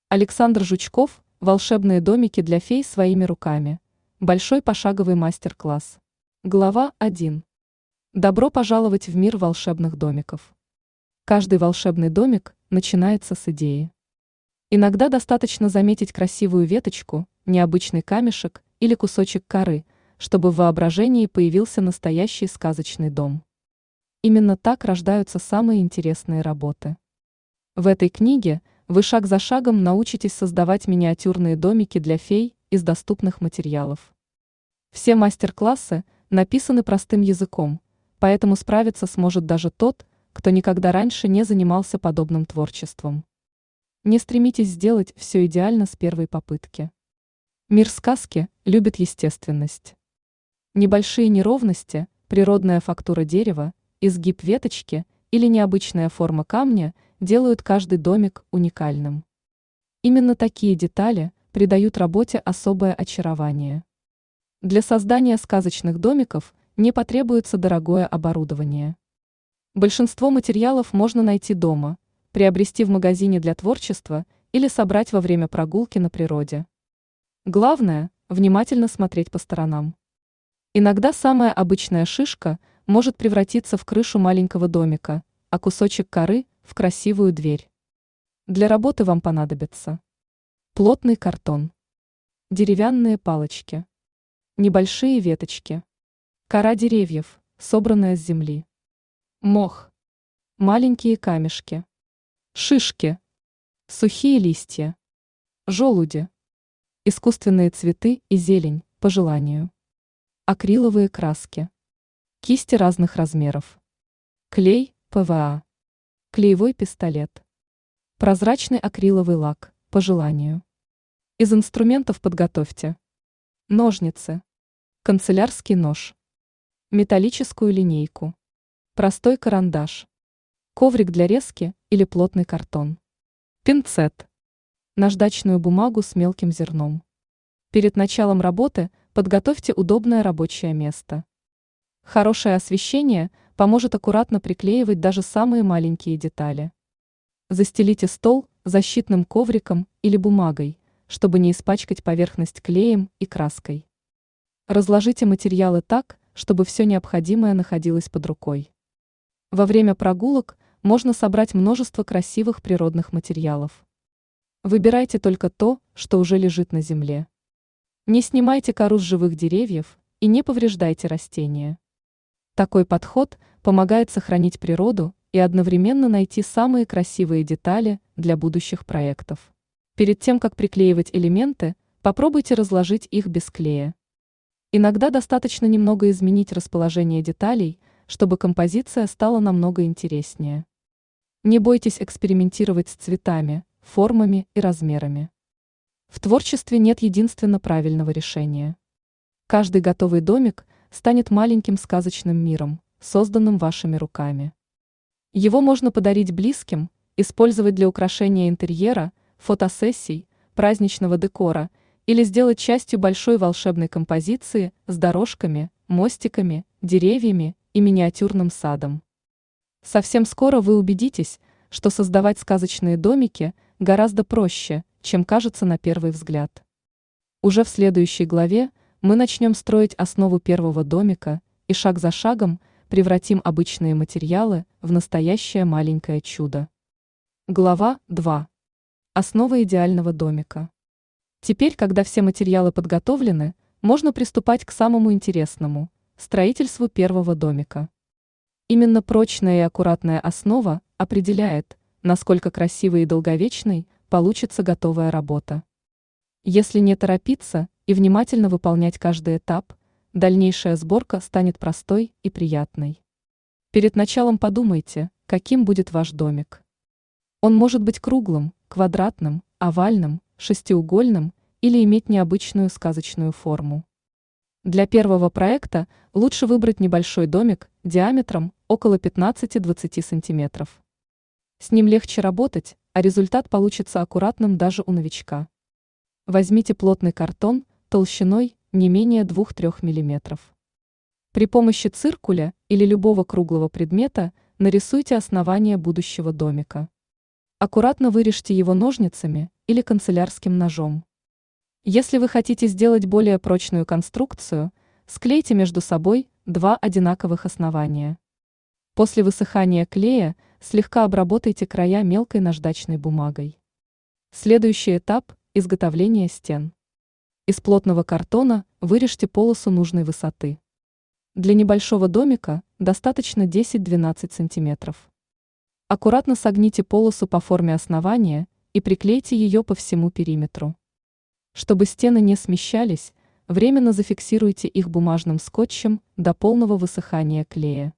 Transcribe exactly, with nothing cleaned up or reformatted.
Александр Жучков «Волшебные домики для фей своими руками». Большой пошаговый мастер-класс. Глава один. Добро пожаловать в мир волшебных домиков. Каждый волшебный домик начинается с идеи. Иногда достаточно заметить красивую веточку, необычный камешек или кусочек коры, чтобы в воображении появился настоящий сказочный дом. Именно так рождаются самые интересные работы. В этой книге вы шаг за шагом научитесь создавать миниатюрные домики для фей из доступных материалов. Все мастер-классы написаны простым языком, поэтому справиться сможет даже тот, кто никогда раньше не занимался подобным творчеством. Не стремитесь сделать все идеально с первой попытки. Мир сказки любит естественность. Небольшие неровности, природная фактура дерева, изгиб веточки или необычная форма камня делают каждый домик уникальным. Именно такие детали придают работе особое очарование. Для создания сказочных домиков не потребуется дорогое оборудование. Большинство материалов можно найти дома, приобрести в магазине для творчества или собрать во время прогулки на природе. Главное – внимательно смотреть по сторонам. Иногда самая обычная шишка может превратиться в крышу маленького домика, а кусочек коры – в красивую дверь. Для работы вам понадобится плотный картон, деревянные палочки, небольшие веточки, кора деревьев, собранная с земли, мох, маленькие камешки, шишки, сухие листья, желуди, искусственные цветы и зелень, по желанию, акриловые краски, кисти разных размеров, клей, ПВА, клеевой пистолет, прозрачный акриловый лак, по желанию. Из инструментов подготовьте ножницы, канцелярский нож, металлическую линейку, простой карандаш, коврик для резки или плотный картон, пинцет, наждачную бумагу с мелким зерном. Перед началом работы подготовьте удобное рабочее место. Хорошее освещение поможет аккуратно приклеивать даже самые маленькие детали. Застелите стол защитным ковриком или бумагой, чтобы не испачкать поверхность клеем и краской. Разложите материалы так, чтобы все необходимое находилось под рукой. Во время прогулок можно собрать множество красивых природных материалов. Выбирайте только то, что уже лежит на земле. Не снимайте кору с живых деревьев и не повреждайте растения. Такой подход помогает сохранить природу и одновременно найти самые красивые детали для будущих проектов. Перед тем, как приклеивать элементы, попробуйте разложить их без клея. Иногда достаточно немного изменить расположение деталей, чтобы композиция стала намного интереснее. Не бойтесь экспериментировать с цветами, формами и размерами. В творчестве нет единственно правильного решения. Каждый готовый домик станет маленьким сказочным миром, созданным вашими руками. Его можно подарить близким, использовать для украшения интерьера, фотосессий, праздничного декора или сделать частью большой волшебной композиции с дорожками, мостиками, деревьями и миниатюрным садом. Совсем скоро вы убедитесь, что создавать сказочные домики гораздо проще, чем кажется на первый взгляд. Уже в следующей главе мы начнем строить основу первого домика и шаг за шагом превратим обычные материалы в настоящее маленькое чудо. Глава два. Основа идеального домика. Теперь, когда все материалы подготовлены, можно приступать к самому интересному – строительству первого домика. Именно прочная и аккуратная основа определяет, насколько красивой и долговечной получится готовая работа. Если не торопиться и внимательно выполнять каждый этап, дальнейшая сборка станет простой и приятной. Перед началом подумайте, каким будет ваш домик. Он может быть круглым, квадратным, овальным, шестиугольным или иметь необычную сказочную форму. Для первого проекта лучше выбрать небольшой домик диаметром около пятнадцати-двадцати сантиметров. С ним легче работать, а результат получится аккуратным даже у новичка. Возьмите плотный картон толщиной не менее двух-трёх миллиметров. При помощи циркуля или любого круглого предмета нарисуйте основание будущего домика. Аккуратно вырежьте его ножницами или канцелярским ножом. Если вы хотите сделать более прочную конструкцию, склейте между собой два одинаковых основания. После высыхания клея слегка обработайте края мелкой наждачной бумагой. Следующий этап – изготовление стен. Из плотного картона вырежьте полосу нужной высоты. Для небольшого домика достаточно десять-двенадцать сантиметров. Аккуратно согните полосу по форме основания и приклейте ее по всему периметру. Чтобы стены не смещались, временно зафиксируйте их бумажным скотчем до полного высыхания клея.